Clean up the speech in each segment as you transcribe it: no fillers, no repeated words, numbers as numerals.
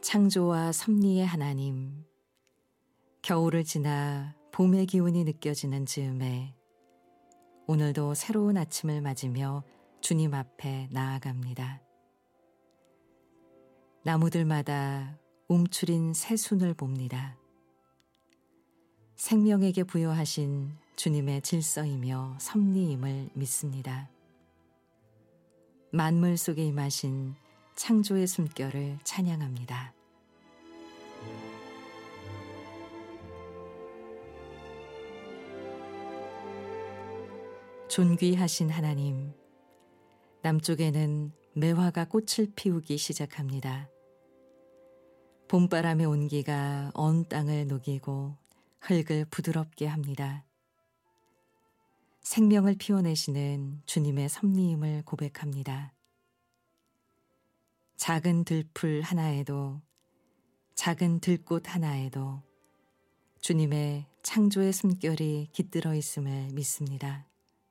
창조와 섭리의 하나님, 겨울을 지나 봄의 기운이 느껴지는 즈음에 오늘도 새로운 아침을 맞으며 주님 앞에 나아갑니다. 나무들마다 움츠린 새순을 봅니다. 생명에게 부여하신 주님의 질서이며 섭리임을 믿습니다. 만물 속에 임하신 창조의 숨결을 찬양합니다. 존귀하신 하나님, 남쪽에는 매화가 꽃을 피우기 시작합니다. 봄바람의 온기가 언 땅을 녹이고 흙을 부드럽게 합니다. 생명을 피워내시는 주님의 섭리임을 고백합니다. 작은 들풀 하나에도, 작은 들꽃 하나에도 주님의 창조의 숨결이 깃들어 있음을 믿습니다.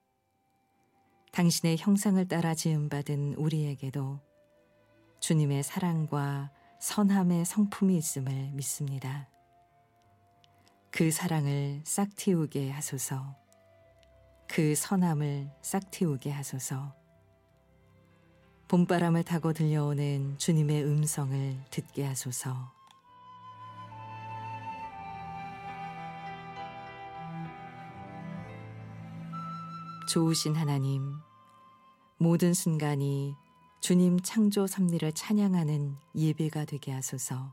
당신의 형상을 따라 지음받은 우리에게도 주님의 사랑과 선함의 성품이 있음을 믿습니다. 그 사랑을 싹틔우게 하소서. 그 선함을 싹틔우게 하소서. 봄바람을 타고 들려오는 주님의 음성을 듣게 하소서. 좋으신 하나님, 모든 순간이 주님 창조 섭리를 찬양하는 예배가 되게 하소서.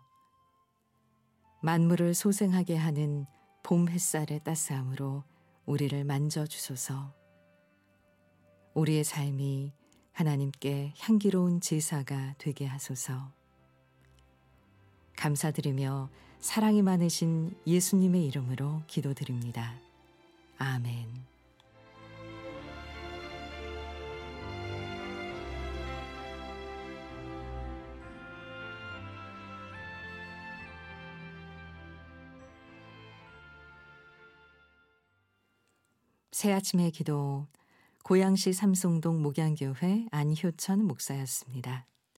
만물을 소생하게 하는 봄 햇살의 따스함으로 우리를 만져주소서. 우리의 삶이 하나님께 향기로운 제사가 되게 하소서. 감사드리며 사랑이 많으신 예수님의 이름으로 기도드립니다. 아멘. 새아침의 기도, 고양시 삼송동 목양교회 안효천 목사였습니다.